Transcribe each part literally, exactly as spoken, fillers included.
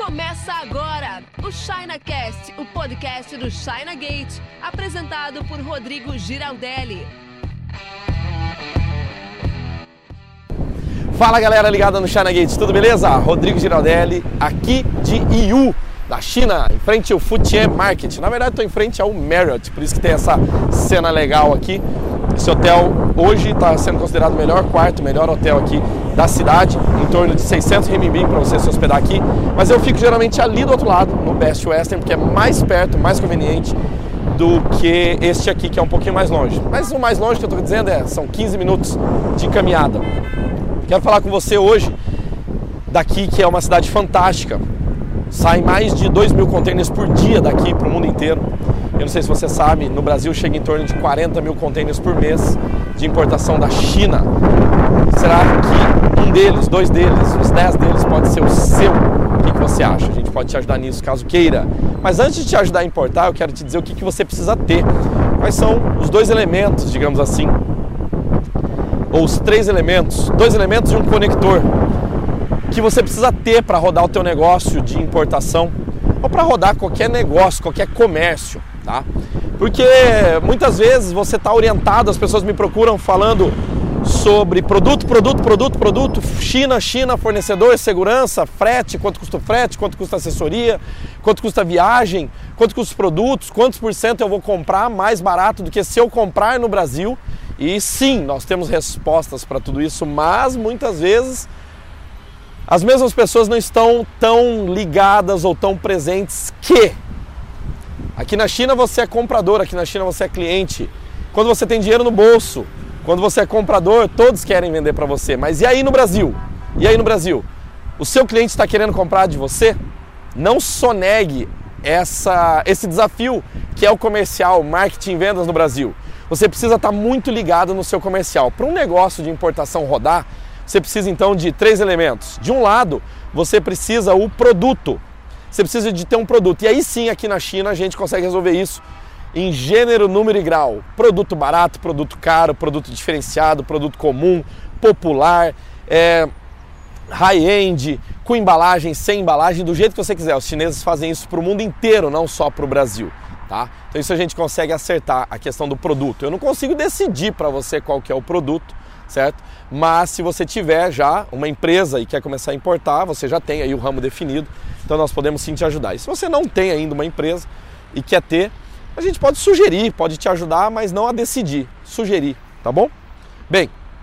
Começa agora o ChinaCast, o podcast do China Gate, apresentado por Rodrigo Giraldelli. Fala galera ligada no China Gate, tudo beleza? Rodrigo Giraldelli, aqui de Yiwu, da China, em frente ao Futian Market. Na verdade estou em frente ao Marriott, por isso que tem essa cena legal aqui. Esse hotel hoje está sendo considerado o melhor quarto, o melhor hotel aqui da cidade, em torno de seiscentos renminbi para você se hospedar aqui. Mas eu fico geralmente ali do outro lado, no Best Western, porque é mais perto, mais conveniente do que este aqui, que é um pouquinho mais longe. Mas o mais longe que eu estou dizendo é, são quinze minutos de caminhada. Quero falar com você hoje daqui, que é uma cidade fantástica. Sai mais de dois mil containers por dia daqui para o mundo inteiro. Eu não sei se você sabe, no Brasil chega em torno de quarenta mil containers por mês de importação da China. Será que um deles, dois deles, os dez deles pode ser o seu? O que, que você acha? A gente pode te ajudar nisso caso queira. Mas antes de te ajudar a importar, eu quero te dizer o que, que você precisa ter. Quais são os dois elementos, digamos assim, ou os três elementos, dois elementos e um conector que você precisa ter para rodar o teu negócio de importação ou para rodar qualquer negócio, qualquer comércio, tá? Porque muitas vezes você está orientado, as pessoas me procuram falando sobre produto, produto, produto, produto, China, China, fornecedor, segurança, frete, quanto custa o frete, quanto custa a assessoria, quanto custa a viagem, quanto custa os produtos, quantos por cento eu vou comprar mais barato do que se eu comprar no Brasil. E sim, nós temos respostas para tudo isso, mas muitas vezes as mesmas pessoas não estão tão ligadas ou tão presentes que aqui na China você é comprador, aqui na China você é cliente. Quando você tem dinheiro no bolso, quando você é comprador, todos querem vender para você. Mas e aí no Brasil? E aí no Brasil? O seu cliente está querendo comprar de você? Não sonegue essa, esse desafio que é o comercial, marketing e vendas no Brasil. Você precisa estar muito ligado no seu comercial. Para um negócio de importação rodar, você precisa então de três elementos. De um lado, você precisa o produto. Você precisa de ter um produto. E aí sim, aqui na China, a gente consegue resolver isso em gênero, número e grau. Produto barato, produto caro, produto diferenciado, produto comum, popular, é, high-end, com embalagem, sem embalagem, do jeito que você quiser. Os chineses fazem isso para o mundo inteiro, não só para o Brasil. Tá? Então isso a gente consegue acertar a questão do produto. Eu não consigo decidir para você qual que é o produto, certo? Mas se você tiver já uma empresa e quer começar a importar, você já tem aí o ramo definido, então nós podemos sim te ajudar. E se você não tem ainda uma empresa e quer ter, a gente pode sugerir, pode te ajudar, mas não a decidir, sugerir, tá bom? Bem,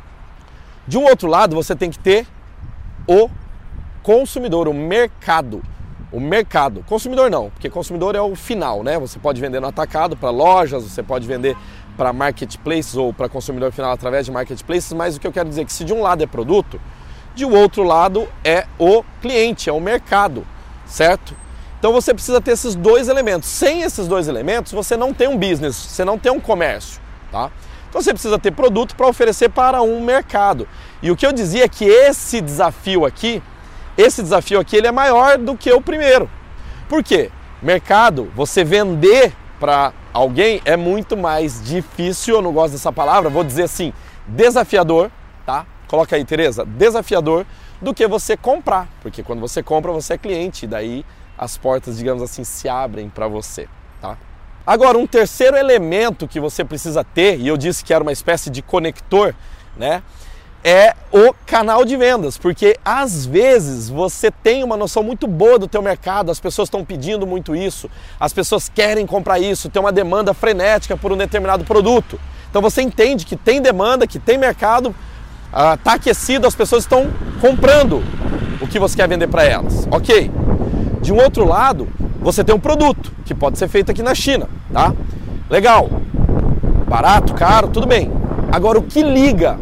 de um outro lado você tem que ter o consumidor, o mercado. O mercado, consumidor não, porque consumidor é o final, né? Você pode vender no atacado para lojas, você pode vender para marketplaces ou para consumidor final através de marketplaces, mas o que eu quero dizer é que se de um lado é produto, de um outro lado é o cliente, é o mercado, certo? Então você precisa ter esses dois elementos. Sem esses dois elementos, você não tem um business, você não tem um comércio, tá? Então você precisa ter produto para oferecer para um mercado. E o que eu dizia é que esse desafio aqui, Esse desafio aqui ele é maior do que o primeiro. Por quê? Mercado, você vender para alguém é muito mais difícil, eu não gosto dessa palavra, vou dizer assim, desafiador, tá? Coloca aí, Tereza, desafiador do que você comprar. Porque quando você compra, você é cliente, e daí as portas, digamos assim, se abrem para você, tá? Agora, um terceiro elemento que você precisa ter, e eu disse que era uma espécie de conector, né? É o canal de vendas, porque às vezes você tem uma noção muito boa do teu mercado, as pessoas estão pedindo muito isso, as pessoas querem comprar isso, tem uma demanda frenética por um determinado produto. Então você entende que tem demanda, que tem mercado, está aquecido, as pessoas estão comprando o que você quer vender para elas. Ok. De um outro lado, você tem um produto que pode ser feito aqui na China, tá? Legal. Barato, caro, tudo bem. Agora o que liga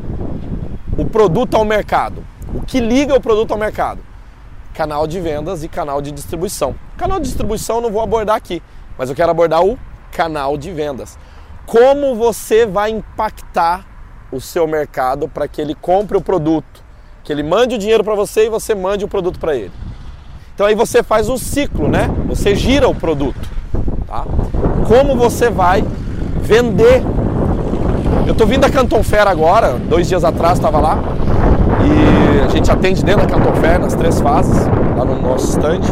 o produto ao mercado? O que liga o produto ao mercado? Canal de vendas e canal de distribuição. Canal de distribuição eu não vou abordar aqui, mas eu quero abordar o canal de vendas. Como você vai impactar o seu mercado para que ele compre o produto, que ele mande o dinheiro para você e você mande o produto para ele. Então aí você faz um ciclo, né? Você gira o produto, tá? Como você vai vender? Eu tô vindo da Canton Fair agora, dois dias atrás estava lá, e a gente atende dentro da Canton Fair, nas três fases, lá no nosso stand.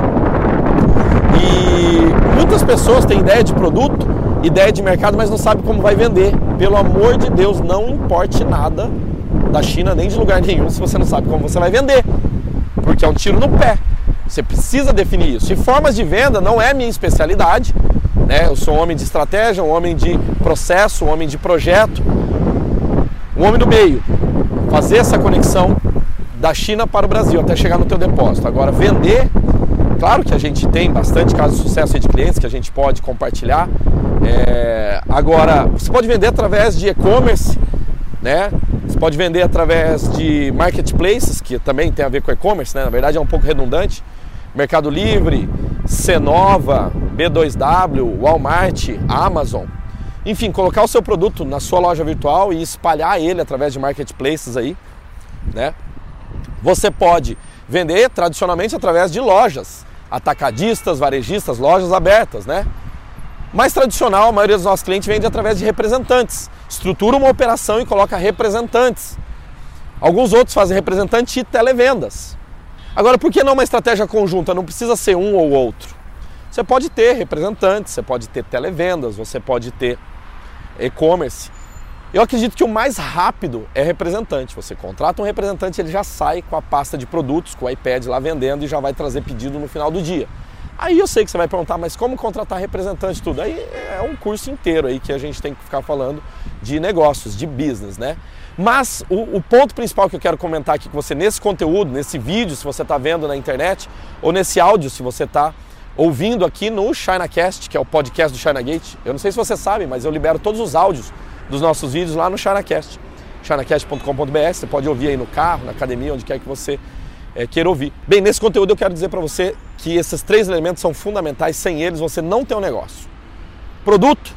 E muitas pessoas têm ideia de produto, ideia de mercado, mas não sabem como vai vender. Pelo amor de Deus, não importe nada da China, nem de lugar nenhum, se você não sabe como você vai vender. Porque é um tiro no pé. Você precisa definir isso. E formas de venda não é minha especialidade, né? Eu sou um homem de estratégia, um homem de processo, um homem de projeto, um homem do meio. Fazer essa conexão da China para o Brasil até chegar no teu depósito. Agora, vender, claro que a gente tem bastante casos de sucesso de clientes que a gente pode compartilhar. É... Agora, você pode vender através de e-commerce, né? Você pode vender através de marketplaces, que também tem a ver com e-commerce, né? Na verdade é um pouco redundante. Mercado Livre, Cenova, B dois W, Walmart, Amazon. Enfim, colocar o seu produto na sua loja virtual e espalhar ele através de marketplaces aí, né? Você pode vender tradicionalmente através de lojas, atacadistas, varejistas, lojas abertas, né? Mais tradicional, a maioria dos nossos clientes vende através de representantes. Estrutura uma operação e coloca representantes. Alguns outros fazem representante e televendas. Agora, por que não uma estratégia conjunta? Não precisa ser um ou outro. Você pode ter representantes, você pode ter televendas, você pode ter e-commerce. Eu acredito que o mais rápido é representante. Você contrata um representante, ele já sai com a pasta de produtos, com o iPad lá vendendo e já vai trazer pedido no final do dia. Aí eu sei que você vai perguntar, mas como contratar representante tudo? Aí é um curso inteiro aí que a gente tem que ficar falando de negócios, de business, né? Mas o, o ponto principal que eu quero comentar aqui com você nesse conteúdo, nesse vídeo, se você está vendo na internet, ou nesse áudio, se você está ouvindo aqui no ChinaCast, que é o podcast do ChinaGate. Eu não sei se você sabe, mas eu libero todos os áudios dos nossos vídeos lá no ChinaCast. Chinacast ponto com ponto b r, você pode ouvir aí no carro, na academia, onde quer que você é, queira ouvir. Bem, nesse conteúdo eu quero dizer para você que esses três elementos são fundamentais, sem eles você não tem um negócio. Produto,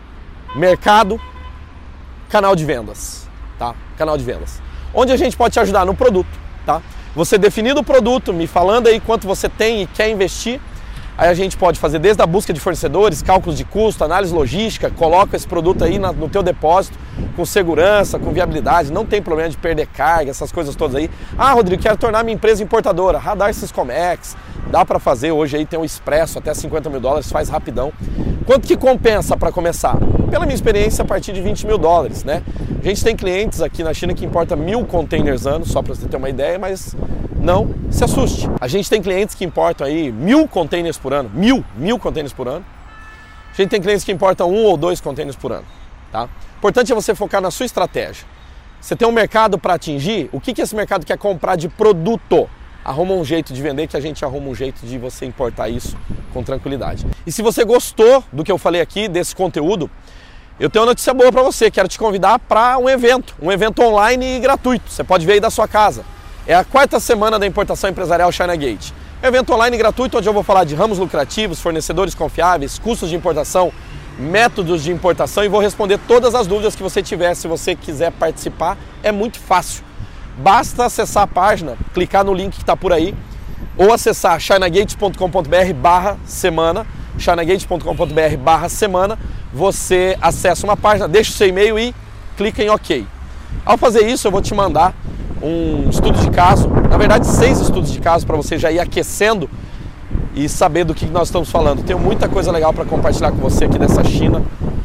mercado, canal de vendas, tá? Canal de vendas. Onde a gente pode te ajudar? No produto, tá? Você definindo o produto, me falando aí quanto você tem e quer investir, aí a gente pode fazer desde a busca de fornecedores, cálculos de custo, análise logística, coloca esse produto aí na, no teu depósito com segurança, com viabilidade, não tem problema de perder carga, essas coisas todas aí. Ah, Rodrigo, quero tornar minha empresa importadora, Radar Syscomex, dá para fazer hoje aí, tem um Expresso até cinquenta mil dólares, faz rapidão. Quanto que compensa para começar? Pela minha experiência, a partir de vinte mil dólares, né? A gente tem clientes aqui na China que importa mil containers ano, só para você ter uma ideia, mas não se assuste. A gente tem clientes que importam aí mil containers por ano, mil, mil containers por ano. A gente tem clientes que importam um ou dois containers por ano, tá? O importante é você focar na sua estratégia. Você tem um mercado para atingir, o que, que esse mercado quer comprar de produto? Arruma um jeito de vender que a gente arruma um jeito de você importar isso com tranquilidade. E se você gostou do que eu falei aqui, desse conteúdo, eu tenho uma notícia boa para você. Quero te convidar para um evento, um evento online e gratuito. Você pode ver aí da sua casa. É a quarta semana da importação empresarial ChinaGate. É um evento online gratuito onde eu vou falar de ramos lucrativos, fornecedores confiáveis, custos de importação, métodos de importação e vou responder todas as dúvidas que você tiver. Se você quiser participar, é muito fácil. Basta acessar a página, clicar no link que está por aí ou acessar chinagate ponto com ponto b r barra semana, chinagate ponto com ponto b r barra semana. Você acessa uma página, deixa o seu e-mail e clica em OK. Ao fazer isso, eu vou te mandar um estudo de caso, na verdade seis estudos de caso para você já ir aquecendo e saber do que nós estamos falando. Tenho muita coisa legal para compartilhar com você aqui dessa China.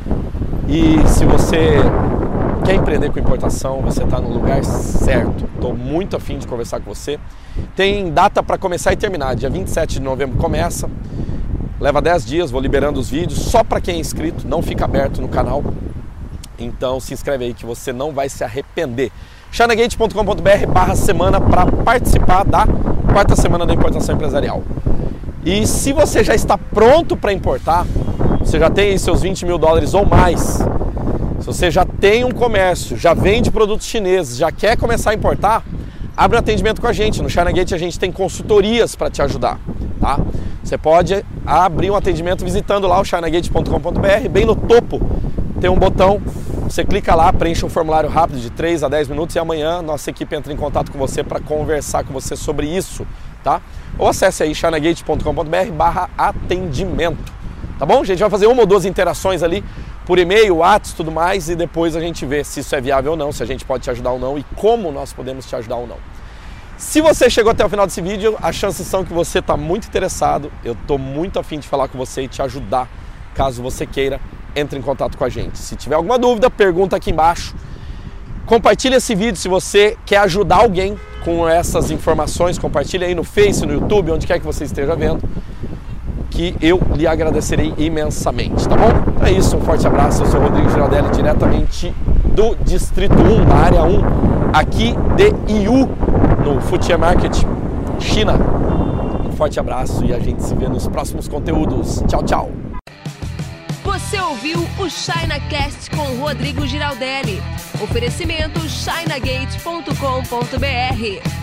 E se você quer empreender com importação, você está no lugar certo. Estou muito afim de conversar com você. Tem data para começar e terminar. Dia vinte e sete de novembro começa. Leva dez dias, vou liberando os vídeos. Só para quem é inscrito, não fica aberto no canal. Então se inscreve aí que você não vai se arrepender. chinagate ponto com ponto b r barra semana para participar da quarta semana da importação empresarial. E se você já está pronto para importar, você já tem aí seus vinte mil dólares ou mais, se você já tem um comércio, já vende produtos chineses, já quer começar a importar, abre um atendimento com a gente. No ChinaGate a gente tem consultorias para te ajudar, tá? Você pode abrir um atendimento visitando lá o chinagate ponto com ponto b r, bem no topo tem um botão, você clica lá, preenche um formulário rápido de três a dez minutos e amanhã nossa equipe entra em contato com você para conversar com você sobre isso, tá? Ou acesse aí chinagate ponto com ponto b r barra atendimento, tá bom? A gente vai fazer uma ou duas interações ali por e-mail, WhatsApp e tudo mais e depois a gente vê se isso é viável ou não, se a gente pode te ajudar ou não e como nós podemos te ajudar ou não. Se você chegou até o final desse vídeo, as chances são que você está muito interessado. Eu estou muito afim de falar com você e te ajudar. Caso você queira, entre em contato com a gente. Se tiver alguma dúvida, pergunta aqui embaixo. Compartilhe esse vídeo se você quer ajudar alguém com essas informações. Compartilhe aí no Face, no YouTube, onde quer que você esteja vendo, que eu lhe agradecerei imensamente, tá bom? Então é isso, um forte abraço. Eu sou o Rodrigo Giraldelli, diretamente do Distrito um, da Área um, aqui de Yiwu, no Futian Market, China. Um forte abraço e a gente se vê nos próximos conteúdos. Tchau, tchau! Você ouviu o ChinaCast com Rodrigo Giraldelli. Oferecimento china gate ponto com ponto br.